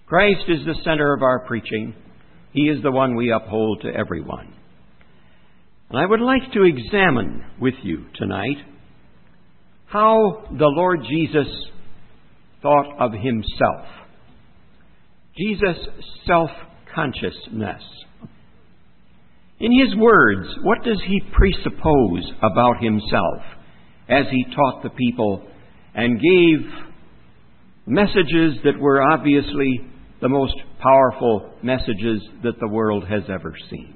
Christ is the center of our preaching. He is the one we uphold to everyone. And I would like to examine with you tonight how the Lord Jesus thought of himself. Jesus' self-consciousness. In his words, what does he presuppose about himself as he taught the people and gave messages that were obviously the most powerful messages that the world has ever seen?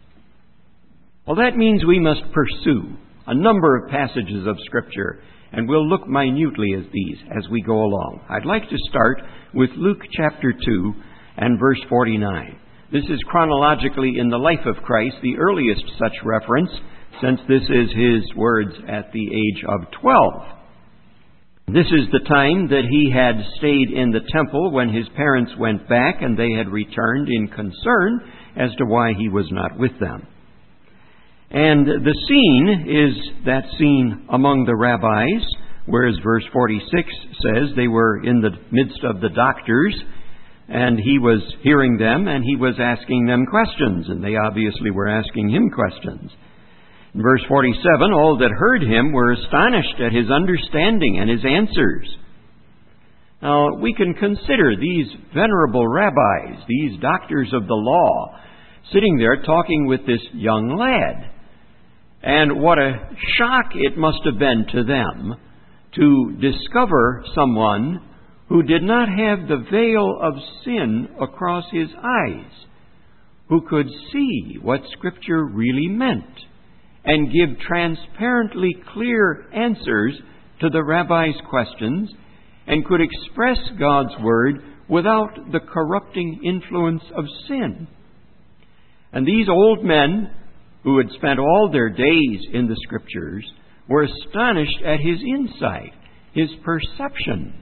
Well, that means we must pursue a number of passages of Scripture, and we'll look minutely at these as we go along. I'd like to start with Luke chapter 2 and verse 49. This is chronologically in the life of Christ, the earliest such reference, since this is his words at the age of 12. This is the time that he had stayed in the temple when his parents went back and they had returned in concern as to why he was not with them. And the scene is that scene among the rabbis, whereas verse 46 says they were in the midst of the doctors, and he was hearing them and he was asking them questions, and they obviously were asking him questions. In verse 47, all that heard him were astonished at his understanding and his answers. Now, we can consider these venerable rabbis, these doctors of the law, sitting there talking with this young lad. And what a shock it must have been to them to discover someone who did not have the veil of sin across his eyes, who could see what Scripture really meant and give transparently clear answers to the rabbi's questions and could express God's Word without the corrupting influence of sin. And these old men, who had spent all their days in the Scriptures, were astonished at his insight, his perception.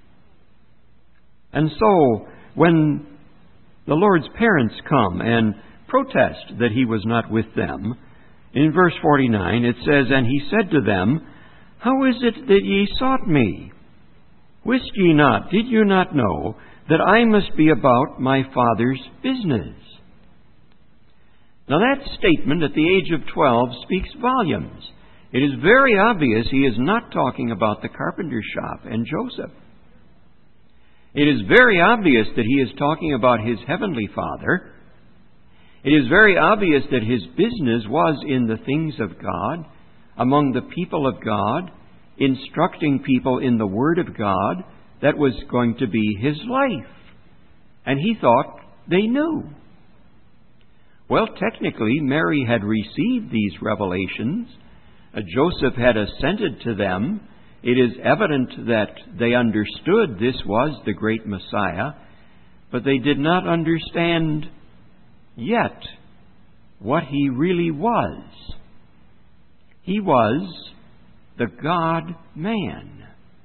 And so, when the Lord's parents come and protest that he was not with them, in verse 49 it says, "And he said to them, How is it that ye sought me? Wist ye not, did you not know, that I must be about my Father's business?" Now that statement at the age of 12 speaks volumes. It is very obvious he is not talking about the carpenter's shop and Joseph. It is very obvious that he is talking about his heavenly Father. It is very obvious that his business was in the things of God, among the people of God, instructing people in the Word of God. That was going to be his life. And he thought they knew. Well, technically, Mary had received these revelations. Joseph had assented to them. It is evident that they understood this was the great Messiah, but they did not understand yet what he really was. He was the God-man.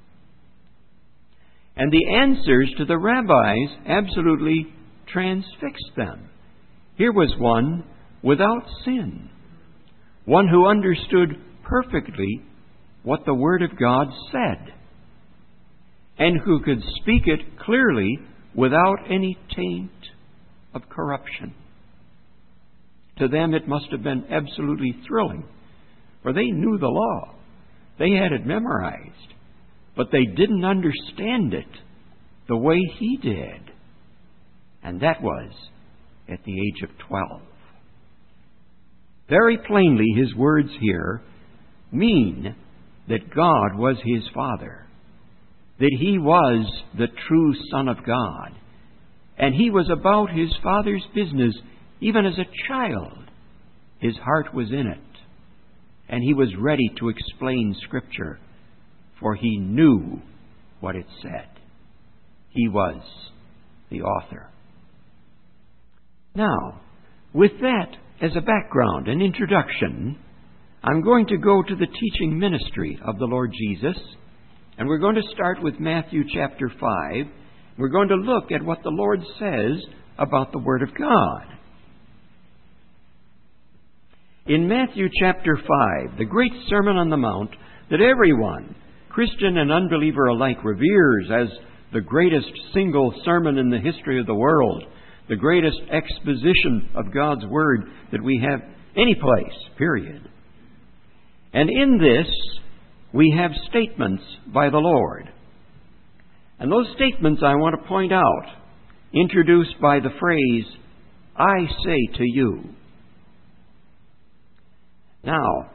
And the answers to the rabbis absolutely transfixed them. Here was one without sin, one who understood perfectly what the Word of God said, and who could speak it clearly without any taint of corruption. To them it must have been absolutely thrilling, for they knew the law. They had it memorized, but they didn't understand it the way he did. And that was at the age of 12. Very plainly, his words here mean that God was his Father, that he was the true Son of God, and he was about his Father's business even as a child. His heart was in it, and he was ready to explain Scripture, for he knew what it said. He was the author. Now, with that as a background, an introduction, I'm going to go to the teaching ministry of the Lord Jesus, and we're going to start with Matthew chapter 5. We're going to look at what the Lord says about the Word of God. In Matthew chapter 5, the great Sermon on the Mount that everyone, Christian and unbeliever alike, reveres as the greatest single sermon in the history of the world, the greatest exposition of God's Word that we have any place, period. And in this, we have statements by the Lord. And those statements I want to point out, introduced by the phrase, I say to you. Now,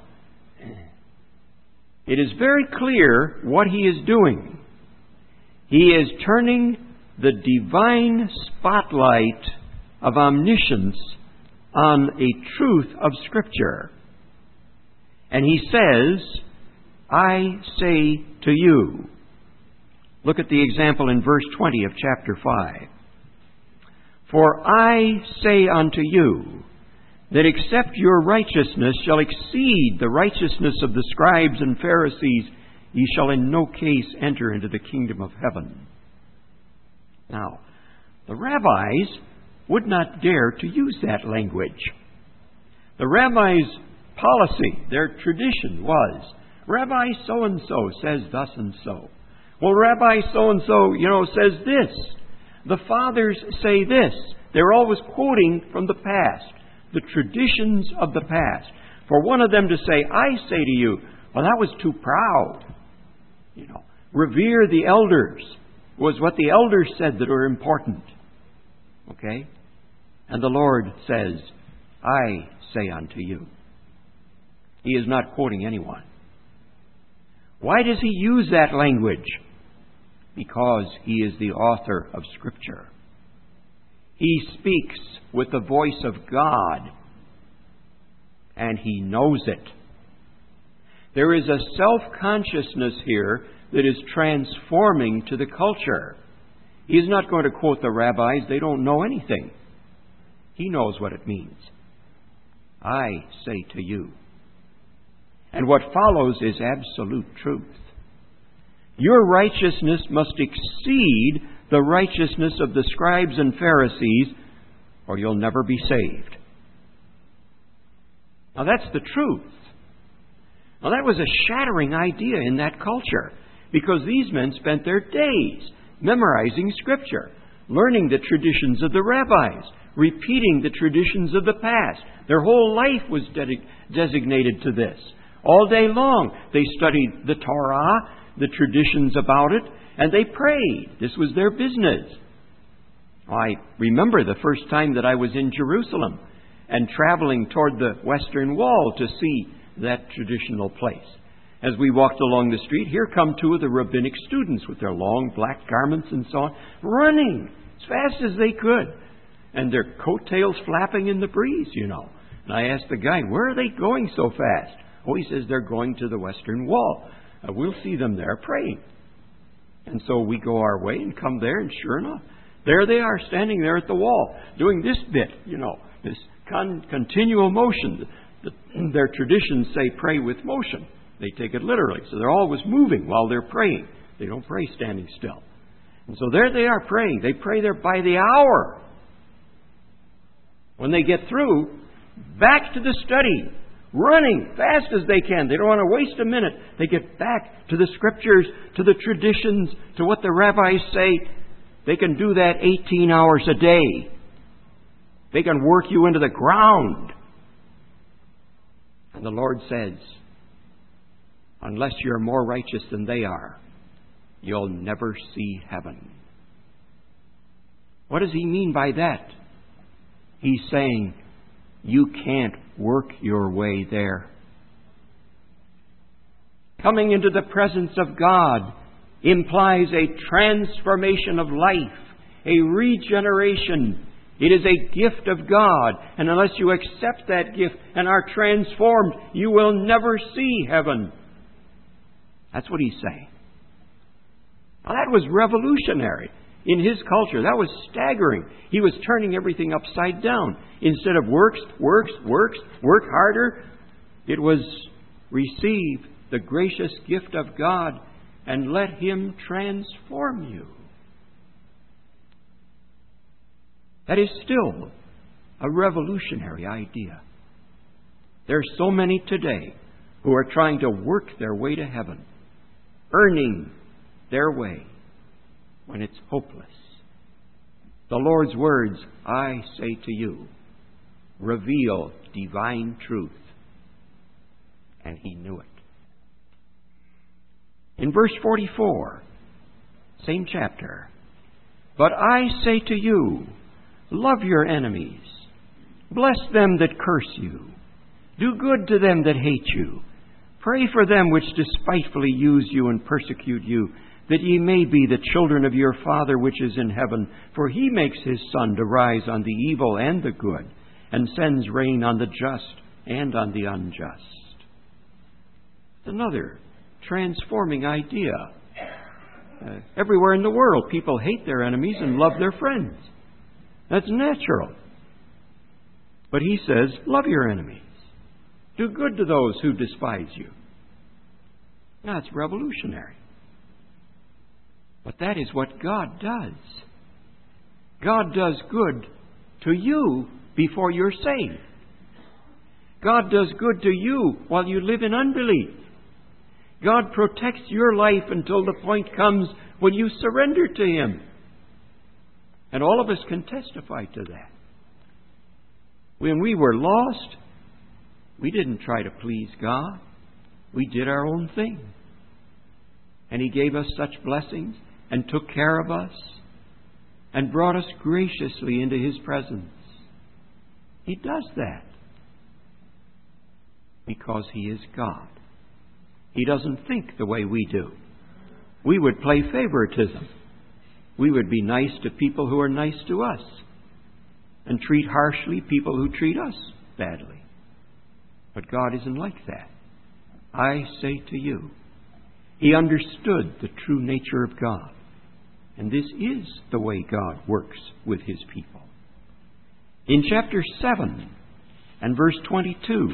it is very clear what he is doing. He is turning the divine spotlight of omniscience on a truth of Scripture. And he says, I say to you. Look at the example in verse 20 of chapter 5. For I say unto you, that except your righteousness shall exceed the righteousness of the scribes and Pharisees, ye shall in no case enter into the kingdom of heaven. Now, the rabbis would not dare to use that language. The rabbis' policy, their tradition was, Rabbi so-and-so says thus and so. Well, Rabbi so-and-so, says this. The fathers say this. They're always quoting from the past, the traditions of the past. For one of them to say, I say to you, well, that was too proud. Revere the elders was what the elders said that were important. Okay? And the Lord says, I say unto you. He is not quoting anyone. Why does he use that language? Because he is the author of Scripture. He speaks with the voice of God, and he knows it. There is a self-consciousness here that is transforming to the culture. He is not going to quote the rabbis. They don't know anything. He knows what it means. I say to you. And what follows is absolute truth. Your righteousness must exceed the righteousness of the scribes and Pharisees, or you'll never be saved. Now that's the truth. Now that was a shattering idea in that culture, because these men spent their days memorizing Scripture, learning the traditions of the rabbis, repeating the traditions of the past. Their whole life was designated to this. All day long, they studied the Torah, the traditions about it, and they prayed. This was their business. I remember the first time that I was in Jerusalem and traveling toward the Western Wall to see that traditional place. As we walked along the street, here come two of the rabbinic students with their long black garments and so on, running as fast as they could, and their coattails flapping in the breeze, And I asked the guy, where are they going so fast? Oh, he says they're going to the Western Wall. We'll see them there praying. And so we go our way and come there, and sure enough, there they are standing there at the wall, doing this bit, this continual motion. Their traditions say pray with motion. They take it literally. So they're always moving while they're praying. They don't pray standing still. And so there they are praying. They pray there by the hour. When they get through, back to the study, running fast as they can. They don't want to waste a minute. They get back to the Scriptures, to the traditions, to what the rabbis say. They can do that 18 hours a day. They can work you into the ground. And the Lord says, unless you're more righteous than they are, you'll never see heaven. What does he mean by that? He's saying, you can't work your way there. Coming into the presence of God implies a transformation of life, a regeneration. It is a gift of God. And unless you accept that gift and are transformed, you will never see heaven. That's what he's saying. Now that was revolutionary in his culture. That was staggering. He was turning everything upside down. Instead of work harder, it was receive the gracious gift of God and let him transform you. That is still a revolutionary idea. There are so many today who are trying to work their way to heaven, earning their way. when it's hopeless. The Lord's words, I say to you, reveal divine truth. And he knew it. In verse 44, same chapter, but I say to you, love your enemies, bless them that curse you, do good to them that hate you, pray for them which despitefully use you and persecute you, that ye may be the children of your Father which is in heaven. For he makes his sun to rise on the evil and the good, and sends rain on the just and on the unjust. Another transforming idea. Everywhere in the world, people hate their enemies and love their friends. That's natural. But he says, love your enemies. Do good to those who despise you. That's revolutionary. But that is what God does. God does good to you before you're saved. God does good to you while you live in unbelief. God protects your life until the point comes when you surrender to Him. And all of us can testify to that. When we were lost, we didn't try to please God. We did our own thing. And He gave us such blessings and took care of us and brought us graciously into His presence. He does that because He is God. He doesn't think the way we do. We would play favoritism. We would be nice to people who are nice to us and treat harshly people who treat us badly. But God isn't like that. I say to you, He understood the true nature of God. And this is the way God works with His people. In chapter 7 and verse 22,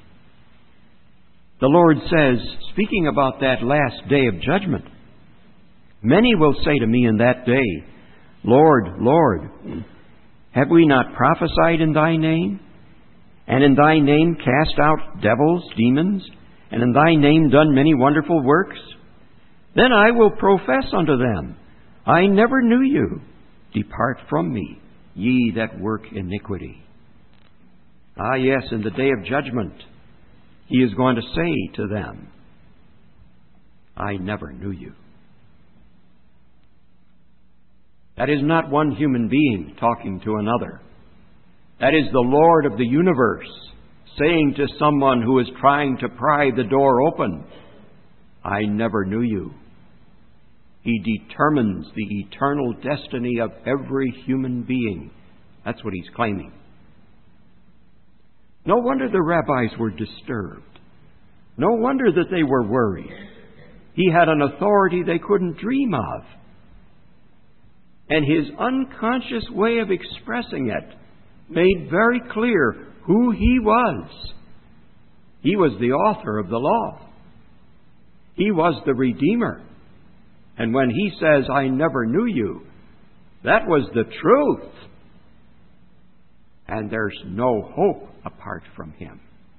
the Lord says, speaking about that last day of judgment, many will say to me in that day, Lord, Lord, have we not prophesied in Thy name? And in Thy name cast out devils, demons, and in Thy name done many wonderful works? Then I will profess unto them, I never knew you. Depart from me, ye that work iniquity. Ah, yes, in the day of judgment, He is going to say to them, I never knew you. That is not one human being talking to another. That is the Lord of the universe saying to someone who is trying to pry the door open, I never knew you. He determines the eternal destiny of every human being. That's what He's claiming. No wonder the rabbis were disturbed. No wonder that they were worried. He had an authority they couldn't dream of. And His unconscious way of expressing it made very clear who He was. He was the author of the law. He was the Redeemer. And when He says, I never knew you, that was the truth. And there's no hope apart from Him.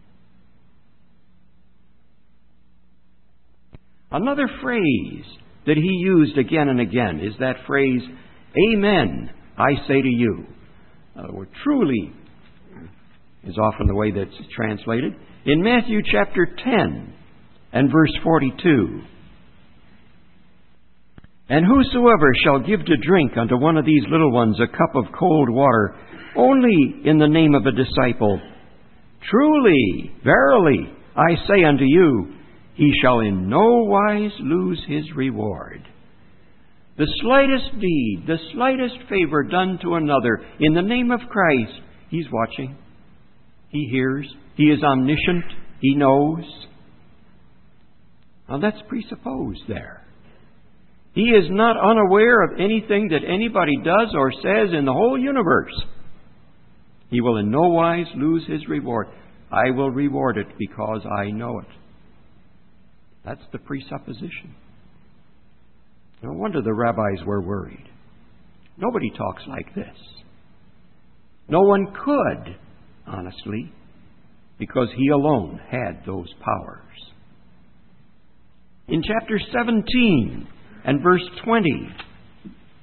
Another phrase that He used again and again is that phrase, Amen, I say to you. Or truly is often the way that's translated. In Matthew chapter 10 and verse 42, And whosoever shall give to drink unto one of these little ones a cup of cold water, only in the name of a disciple, truly, verily, I say unto you, he shall in no wise lose his reward. The slightest deed, the slightest favor done to another in the name of Christ, He's watching. He hears. He is omniscient. He knows. Now that's presupposed there. He is not unaware of anything that anybody does or says in the whole universe. He will in no wise lose His reward. I will reward it because I know it. That's the presupposition. No wonder the rabbis were worried. Nobody talks like this. No one could, honestly, because He alone had those powers. In chapter 17 and verse 20,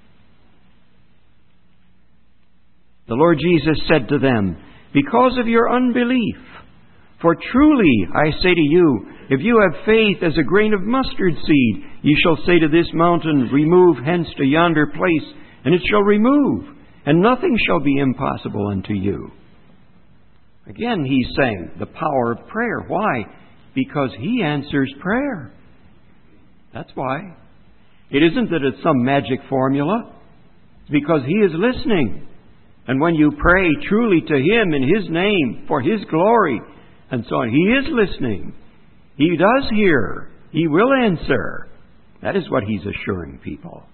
The Lord Jesus said to them, "Because of your unbelief. For truly I say to you, if you have faith as a grain of mustard seed, ye shall say to this mountain, Remove hence to yonder place, and it shall remove, and nothing shall be impossible unto you." Again, he's saying the power of prayer. Why? Because He answers prayer. That's why. It isn't that it's some magic formula. It's because He is listening. And when you pray truly to Him in His name, for His glory, and so on, He is listening. He does hear. He will answer. That is what He's assuring people.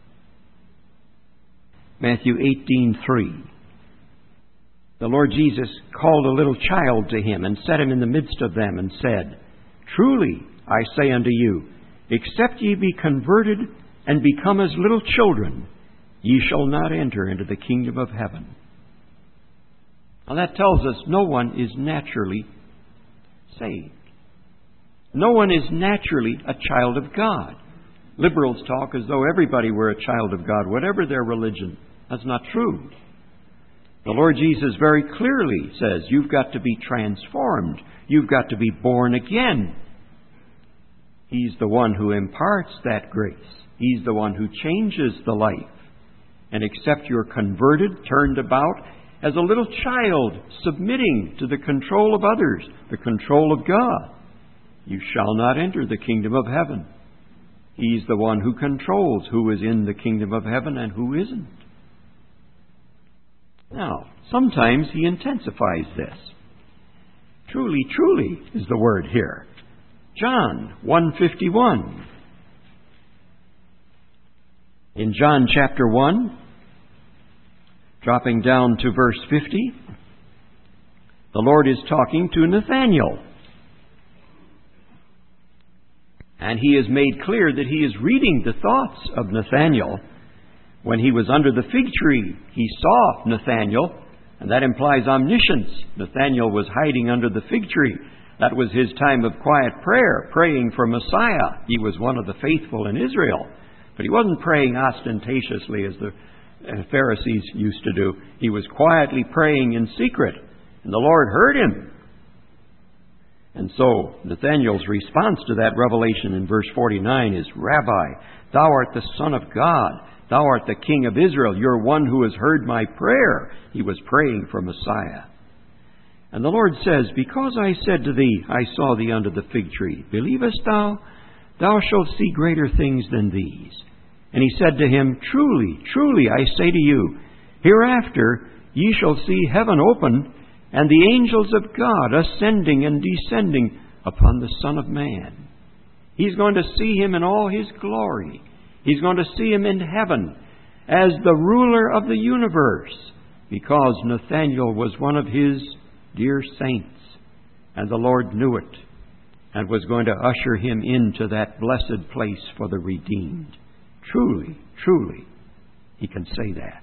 Matthew 18:3. The Lord Jesus called a little child to Him and set him in the midst of them and said, "Truly I say unto you, except ye be converted and become as little children, ye shall not enter into the kingdom of heaven." Now that tells us no one is naturally saved. No one is naturally a child of God. Liberals talk as though everybody were a child of God, whatever their religion. That's not true. The Lord Jesus very clearly says you've got to be transformed. You've got to be born again. He's the one who imparts that grace. He's the one who changes the life. And except you're converted, turned about, as a little child submitting to the control of others, the control of God, you shall not enter the kingdom of heaven. He's the one who controls who is in the kingdom of heaven and who isn't. Now, sometimes He intensifies this. Truly, truly is the word here. John 1:51. In John chapter 1, dropping down to verse 50, the Lord is talking to Nathanael. And He has made clear that He is reading the thoughts of Nathanael. When He was under the fig tree, He saw Nathanael, and that implies omniscience. Nathanael was hiding under the fig tree. That was his time of quiet prayer, praying for Messiah. He was one of the faithful in Israel. But he wasn't praying ostentatiously as the Pharisees used to do. He was quietly praying in secret, and the Lord heard him. And so Nathanael's response to that revelation in verse 49 is, "Rabbi, thou art the Son of God. Thou art the King of Israel. You're one who has heard my prayer." He was praying for Messiah. And the Lord says, "Because I said to thee, I saw thee under the fig tree, believest thou? Thou shalt see greater things than these." And He said to him, "Truly, truly, I say to you, hereafter ye shall see heaven open, and the angels of God ascending and descending upon the Son of Man." He's going to see Him in all His glory. He's going to see Him in heaven as the ruler of the universe, because Nathanael was one of His dear saints, and the Lord knew it, and was going to usher him into that blessed place for the redeemed. Truly, truly, He can say that.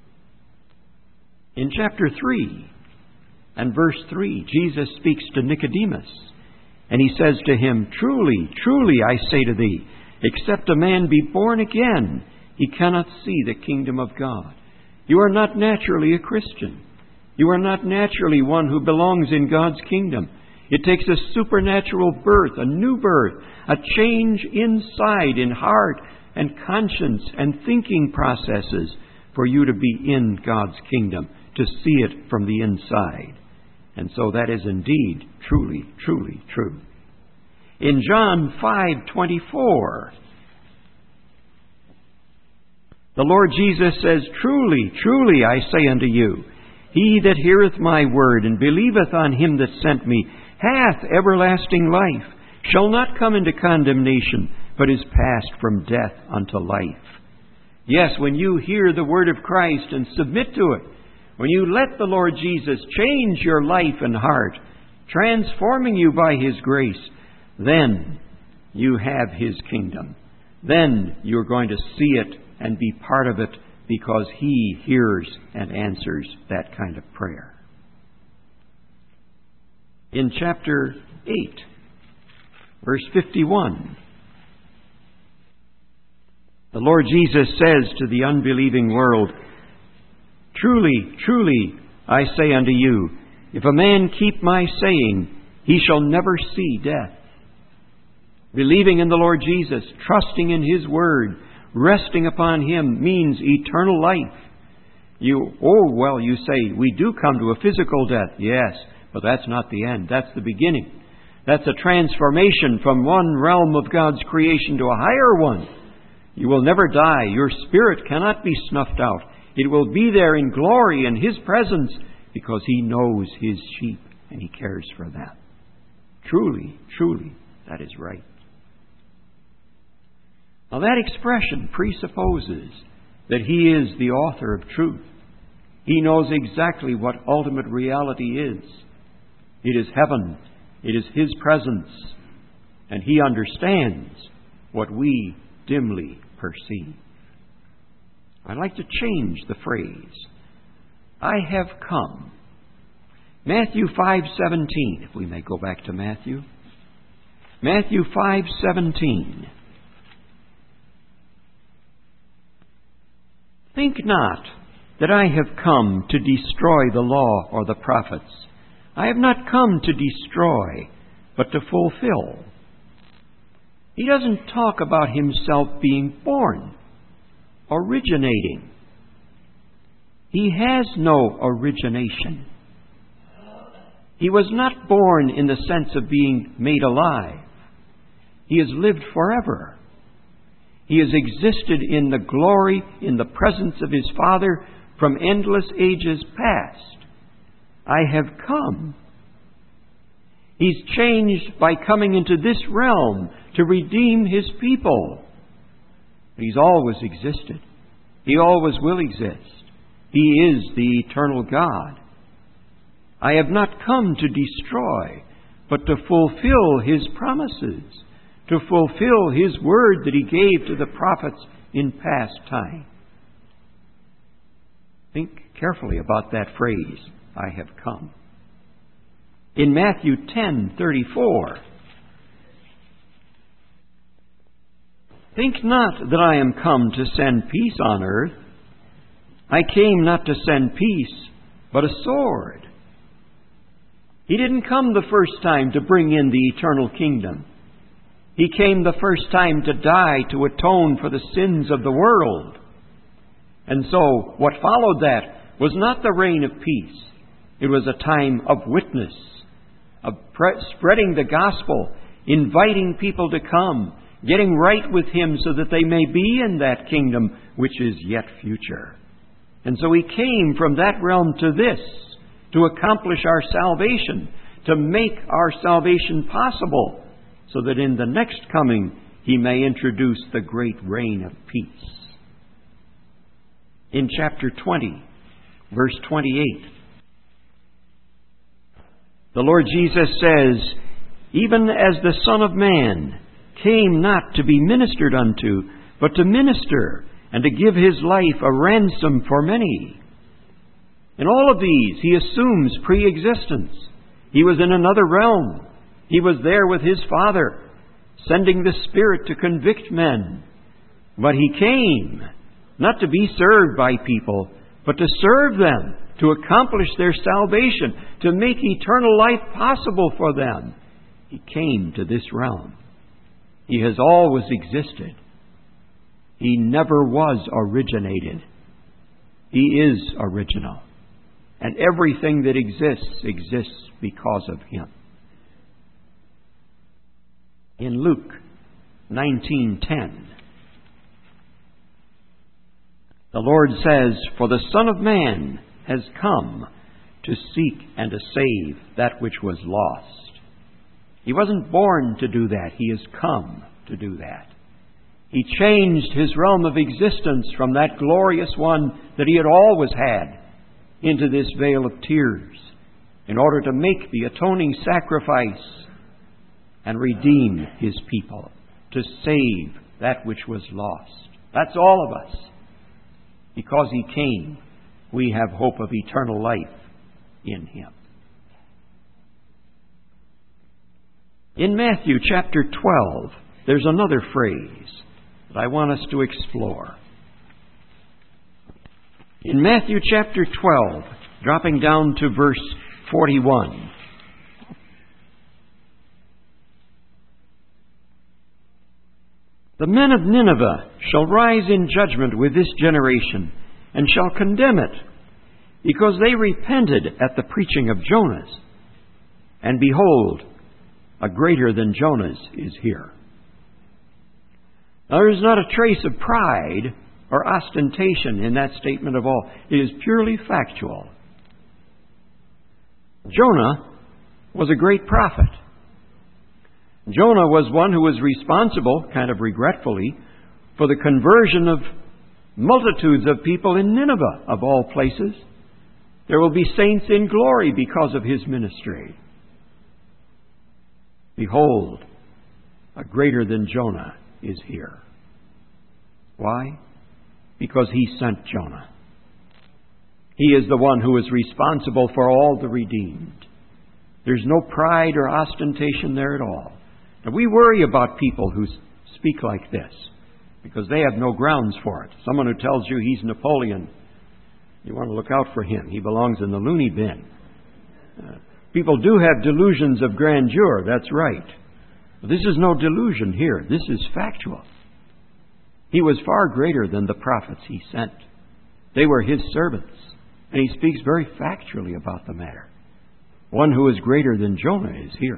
In chapter 3 and verse 3, Jesus speaks to Nicodemus, and He says to him, "Truly, truly, I say to thee, except a man be born again, he cannot see the kingdom of God." You are not naturally a Christian. You are not naturally one who belongs in God's kingdom. It takes a supernatural birth, a new birth, a change inside in heart and conscience and thinking processes for you to be in God's kingdom, to see it from the inside. And so that is indeed truly, truly true. In John 5:24, the Lord Jesus says, "Truly, truly, I say unto you, he that heareth my word and believeth on Him that sent me hath everlasting life, shall not come into condemnation, but is passed from death unto life." Yes, when you hear the word of Christ and submit to it, when you let the Lord Jesus change your life and heart, transforming you by His grace, then you have His kingdom. Then you're going to see it and be part of it, because He hears and answers that kind of prayer. In chapter 8, verse 51, the Lord Jesus says to the unbelieving world, Truly, truly, I say unto you, if a man keep my saying, he shall never see death. Believing in the Lord Jesus, trusting in His Word, resting upon Him means eternal life. You say, we do come to a physical death. Yes, but that's not the end. That's the beginning. That's a transformation from one realm of God's creation to a higher one. You will never die. Your spirit cannot be snuffed out. It will be there in glory in His presence because He knows His sheep and He cares for them. Truly, truly, that is right. Now that expression presupposes that He is the author of truth. He knows exactly what ultimate reality is. It is heaven. It is His presence. And He understands what we dimly perceive. I'd like to change the phrase. I have come. Matthew 5:17, if we may go back to Matthew. Matthew 5:17. Think not that I have come to destroy the law or the prophets. I have not come to destroy, but to fulfill. He doesn't talk about Himself being born, originating. He has no origination. He was not born in the sense of being made alive. He has lived forever. He has existed in the glory, in the presence of His Father from endless ages past. I have come. He's changed by coming into this realm to redeem His people. But He's always existed. He always will exist. He is the eternal God. I have not come to destroy, but to fulfill His promises, to fulfill His word that He gave to the prophets in past time. Think carefully about that phrase, I have come. In Matthew 10:34, think not that I am come to send peace on earth. I came not to send peace, but a sword. He didn't come the first time to bring in the eternal kingdom. He came the first time to die to atone for the sins of the world. And so, what followed that was not the reign of peace. It was a time of witness, of spreading the gospel, inviting people to come, getting right with Him so that they may be in that kingdom which is yet future. And so He came from that realm to this, to accomplish our salvation, to make our salvation possible, so that in the next coming He may introduce the great reign of peace. In chapter 20, verse 28, the Lord Jesus says, even as the Son of Man came not to be ministered unto, but to minister and to give His life a ransom for many. In all of these, He assumes pre-existence. He was in another realm. He was there with His Father, sending the Spirit to convict men. But He came not to be served by people, but to serve them, to accomplish their salvation, to make eternal life possible for them. He came to this realm. He has always existed. He never was originated. He is original. And everything that exists because of Him. In Luke 19:10, the Lord says, for the Son of Man has come to seek and to save that which was lost. He wasn't born to do that. He has come to do that. He changed His realm of existence from that glorious one that He had always had into this vale of tears in order to make the atoning sacrifice and redeem His people, to save that which was lost. That's all of us. Because He came, we have hope of eternal life in Him. In Matthew chapter 12, there's another phrase that I want us to explore. In Matthew chapter 12, dropping down to verse 41. The men of Nineveh shall rise in judgment with this generation, and shall condemn it, because they repented at the preaching of Jonas. And behold, a greater than Jonas is here. Now, there is not a trace of pride or ostentation in that statement of all. It is purely factual. Jonah was a great prophet. Jonah was one who was responsible, kind of regretfully, for the conversion of multitudes of people in Nineveh, of all places. There will be saints in glory because of his ministry. Behold, a greater than Jonah is here. Why? Because he sent Jonah. He is the one who is responsible for all the redeemed. There's no pride or ostentation there at all. And we worry about people who speak like this because they have no grounds for it. Someone who tells you he's Napoleon, you want to look out for him. He belongs in the loony bin. People do have delusions of grandeur, that's right. But this is no delusion here. This is factual. He was far greater than the prophets he sent. They were his servants. And he speaks very factually about the matter. One who is greater than Jonah is here.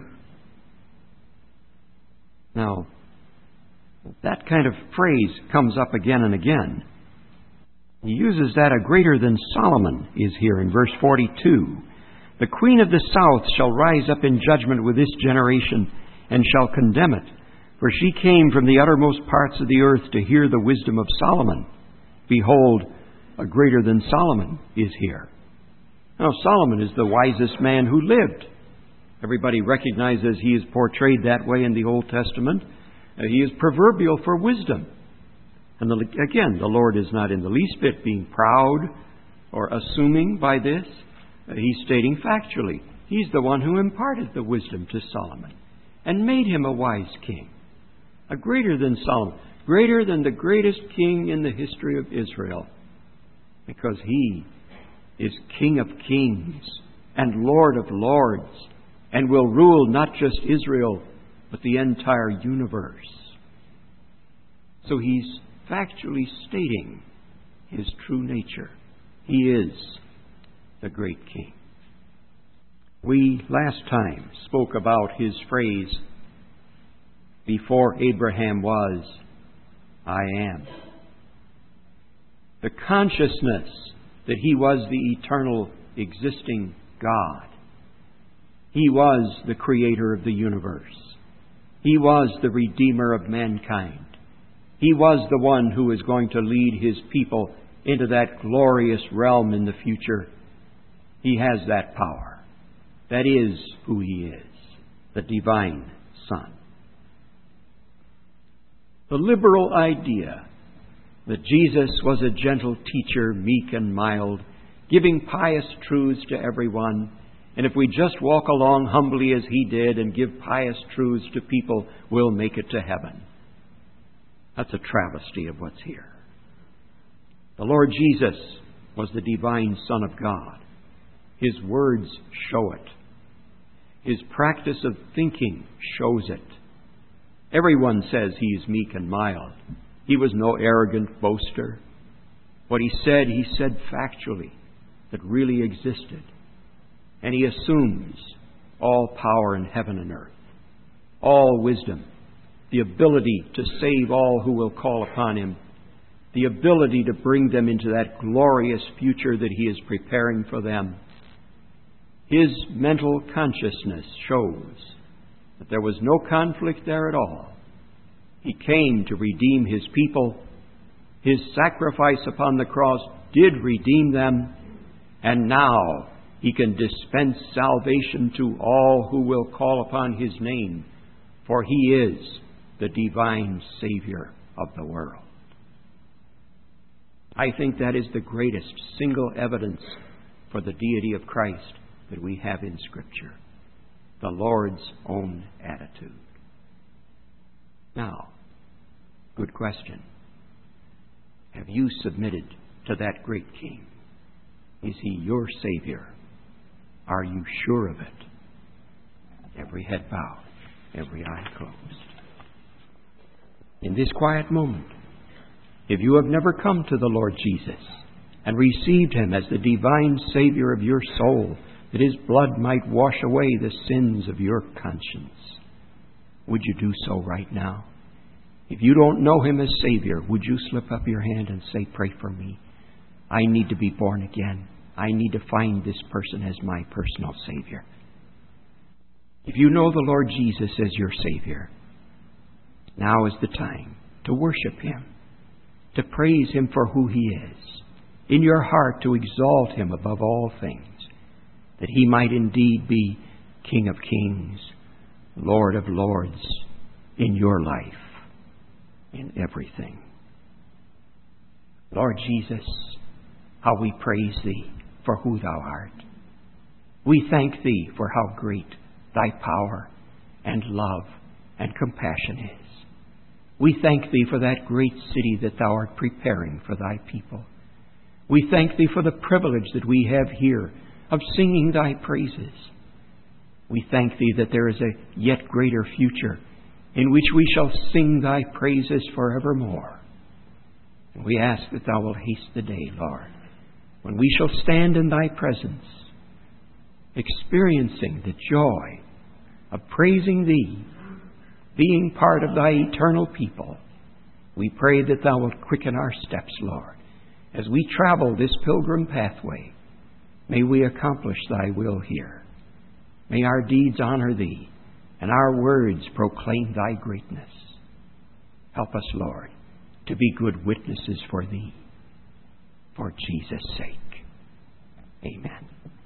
Now, that kind of phrase comes up again and again. He uses that a greater than Solomon is here in verse 42. The queen of the south shall rise up in judgment with this generation and shall condemn it. For she came from the uttermost parts of the earth to hear the wisdom of Solomon. Behold, a greater than Solomon is here. Now, Solomon is the wisest man who lived. Everybody recognizes he is portrayed that way in the Old Testament. He is proverbial for wisdom. And again, the Lord is not in the least bit being proud or assuming by this. He's stating factually, he's the one who imparted the wisdom to Solomon and made him a wise king. A greater than Solomon, greater than the greatest king in the history of Israel, because he is King of kings and Lord of lords, and will rule not just Israel, but the entire universe. So he's factually stating his true nature. He is the great king. We last time spoke about his phrase, before Abraham was, I am. The consciousness that he was the eternal existing God. He was the creator of the universe. He was the redeemer of mankind. He was the one who is going to lead his people into that glorious realm in the future. He has that power. That is who he is, the divine Son. The liberal idea that Jesus was a gentle teacher, meek and mild, giving pious truths to everyone, and if we just walk along humbly as he did and give pious truths to people, we'll make it to heaven. That's a travesty of what's here. The Lord Jesus was the divine Son of God. His words show it. His practice of thinking shows it. Everyone says he is meek and mild. He was no arrogant boaster. What he said factually, that really existed. And he assumes all power in heaven and earth, all wisdom, the ability to save all who will call upon him, the ability to bring them into that glorious future that he is preparing for them. His mental consciousness shows that there was no conflict there at all. He came to redeem his people. His sacrifice upon the cross did redeem them, and now he can dispense salvation to all who will call upon his name, for he is the divine Savior of the world. I think that is the greatest single evidence for the deity of Christ that we have in Scripture, the Lord's own attitude. Now, good question. Have you submitted to that great King? Is He your Savior? Are you sure of it? Every head bowed, every eye closed. In this quiet moment, if you have never come to the Lord Jesus and received Him as the divine Savior of your soul, that His blood might wash away the sins of your conscience, would you do so right now? If you don't know Him as Savior, would you slip up your hand and say, pray for me? I need to be born again. I need to find this person as my personal Savior. If you know the Lord Jesus as your Savior, now is the time to worship Him, to praise Him for who He is, in your heart to exalt Him above all things, that He might indeed be King of kings, Lord of lords in your life, in everything. Lord Jesus, how we praise Thee for who Thou art. We thank Thee for how great Thy power and love and compassion is. We thank Thee for that great city that Thou art preparing for Thy people. We thank Thee for the privilege that we have here of singing Thy praises. We thank Thee that there is a yet greater future in which we shall sing Thy praises forevermore. And we ask that Thou wilt haste the day, Lord, when we shall stand in Thy presence, experiencing the joy of praising Thee, being part of Thy eternal people. We pray that Thou wilt quicken our steps, Lord, as we travel this pilgrim pathway. May we accomplish Thy will here. May our deeds honor Thee, and our words proclaim Thy greatness. Help us, Lord, to be good witnesses for Thee, for Jesus' sake. Amen.